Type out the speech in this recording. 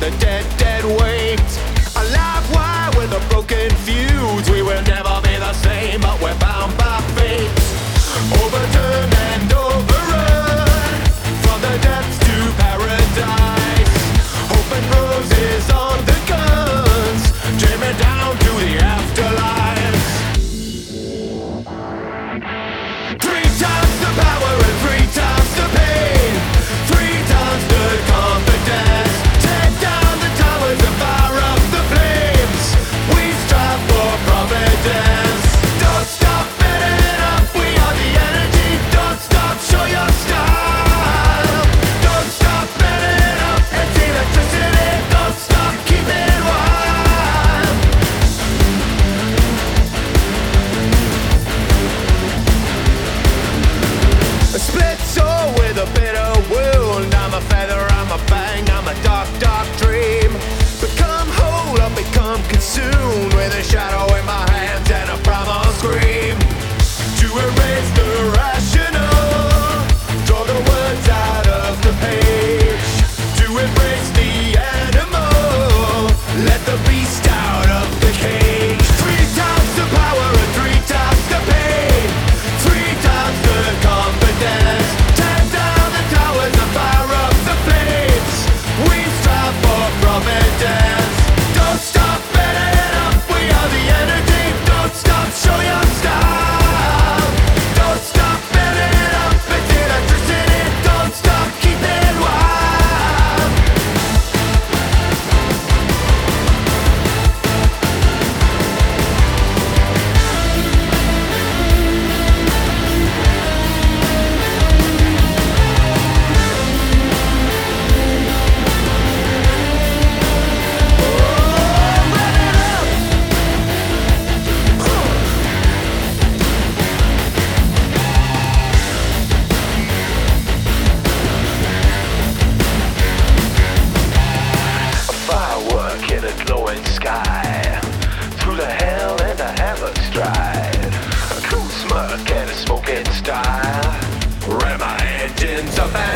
the dead, dead weight. A live wire with a broken fuse. We will never be the same, but we're bound by fate. Overturn and overrun, from the depths to paradise. Hope and roses on the guns, dreaming down to the afterlife. 3 times the power and 3 times the pain, 3 times the confidence. Tear down the towers and fire up the flames. We strive for providence. Don't stop getting up, we are the energy. Don't stop, show your style. Don't stop getting up, it's electricity. Don't stop, keep it wild. A split soul with a bitter wound. I'm a feather, I'm a fang, I'm a dark, dark dream. Become whole, I become consumed with a shadow in my hands and a primal scream. To erase the rational, draw the words out of the page. To embrace the animal, let the beast out of the cage. 3 times the power and 3 times the pain, 3 times the confidence. Tear down the towers and fire up the flames. We strive for providence. Don't stop getting up, we are the energy. Don't stop, show your style. Don't stop getting up, it's electricity. Don't stop, keep it wild. A firework in a glowing sky, through the hell and the havoc stride. A cool smirk and a smoking style. Ram my engines up and